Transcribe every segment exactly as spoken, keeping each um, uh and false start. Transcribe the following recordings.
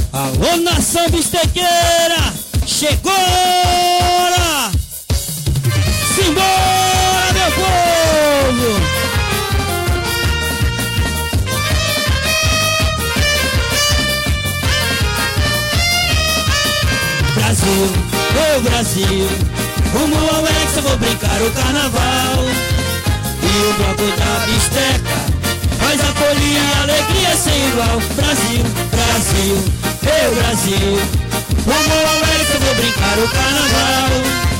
Alô, nação bistequeira, chegou a hora! Simbora, meu povo! Brasil, ô Brasil, rumo ao Hexa vou brincar o carnaval. E o bloco da bisteca faz a folia e alegria sem igual. Brasil, Brasil, meu Brasil, rumo ao Hexa vou brincar o carnaval.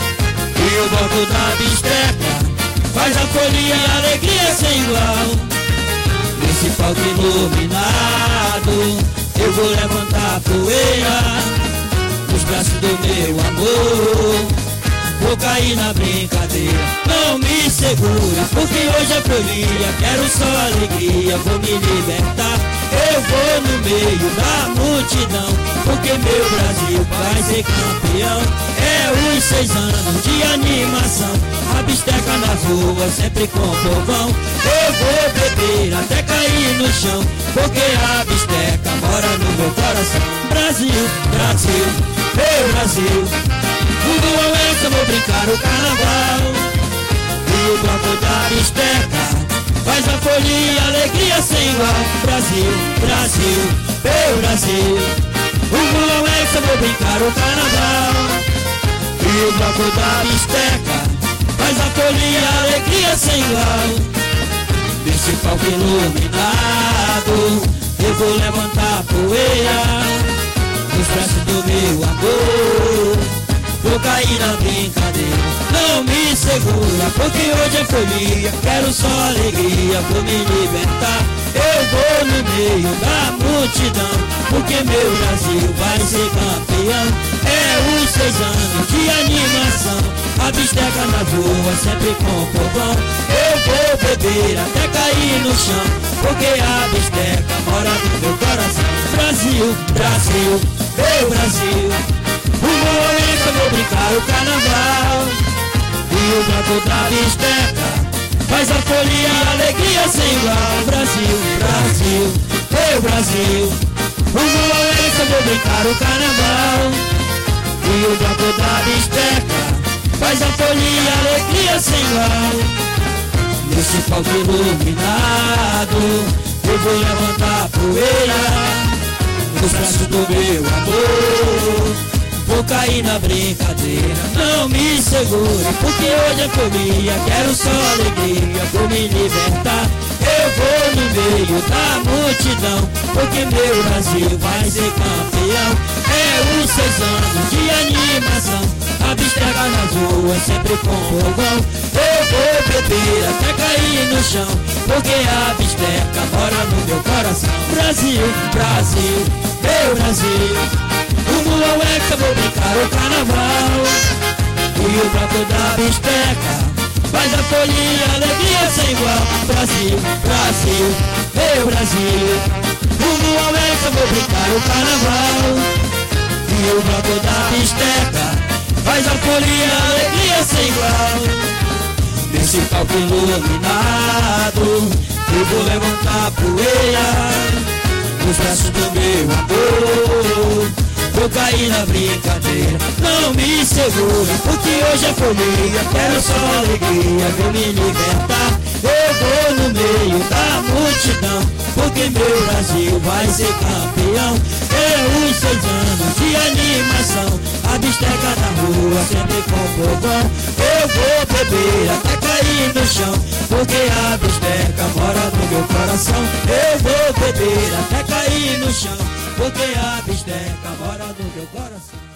E o bloco da bisteca faz a folia e alegria sem igual. Nesse palco iluminado eu vou levantar a poeira nos braços do meu amor, vou cair na brincadeira. Não me segura, porque hoje é folia, quero só alegria, vou me libertar. Eu vou no meio da multidão, porque meu Brasil vai ser campeão. É os seis anos de animação, a bisteca nas ruas sempre com povão. Eu vou beber até cair no chão, porque a bisteca mora no meu coração. Brasil, Brasil, meu Brasil, tudo ao Hexa vou brincar o carnaval. E o bloco da bisteca faz a folia e alegria sem igual. Brasil, Brasil, meu Brasil, rumo ao Hexa vou brincar o carnaval. E o bloco da bisteca faz a folia e alegria sem igual. Nesse palco iluminado eu vou levantar a poeira nos braços do meu amor, vou cair na brincadeira. Não me segura, porque hoje é folia, quero só alegria, vou me libertar. Eu vou no meio da multidão, porque meu Brasil vai ser campeão. É os seis anos de animação, a bisteca na rua sempre com povão. Eu vou beber até cair no chão, porque a bisteca mora no meu coração. Brasil, Brasil, meu Brasil, rumo ao Hexa vou brincar o carnaval. E o bloco da bisteca faz a folia e alegria sem igual. Brasil, Brasil, meu Brasil, rumo ao Hexa vou brincar o carnaval. E o bloco da bisteca faz a folia e alegria sem igual. Nesse palco iluminado eu vou levantar a poeira nos braços do meu amor, vou cair na brincadeira. Não me segure, porque hoje é folia, quero só alegria, vou me libertar. Eu vou no meio da multidão, porque meu Brasil vai ser campeão. É os seis anos de animação, a bisteca nas ruas sempre com povão. Eu vou beber até cair no chão, porque a bisteca mora no meu coração. Brasil, Brasil, meu Brasil, rumo ao Hexa vou brincar o carnaval. E o bloco da bisteca faz a folia e alegria sem igual. Brasil, Brasil, meu Brasil, rumo ao Hexa vou brincar o carnaval. E o bloco da bisteca faz a folia e alegria sem igual. Nesse palco iluminado eu vou levantar a poeira nos braços do meu amor, vou cair na brincadeira. Não me segure, porque hoje é folia, quero só alegria, vou me libertar. Eu vou no meio da multidão, porque meu Brasil vai ser campeão. É os seis anos de animação, a bisteca na rua sempre com povão. Eu vou beber até cair no chão, porque a bisteca mora no meu coração. Eu vou beber até cair no chão, porque a bisteca mora no meu coração.